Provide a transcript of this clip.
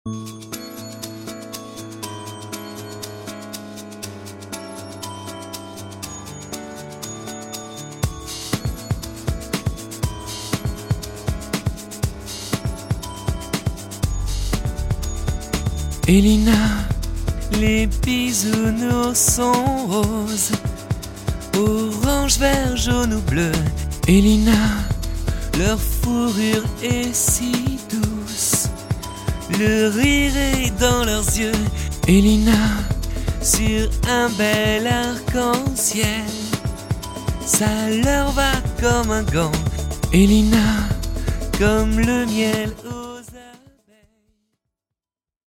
Elina, les bisounours sont roses, orange, vert, jaune ou bleu. Elina, leur fourrure est si douce, le rire est dans leurs yeux. Elina, sur un bel arc-en-ciel, ça leur va comme un gant. Elina, comme le miel.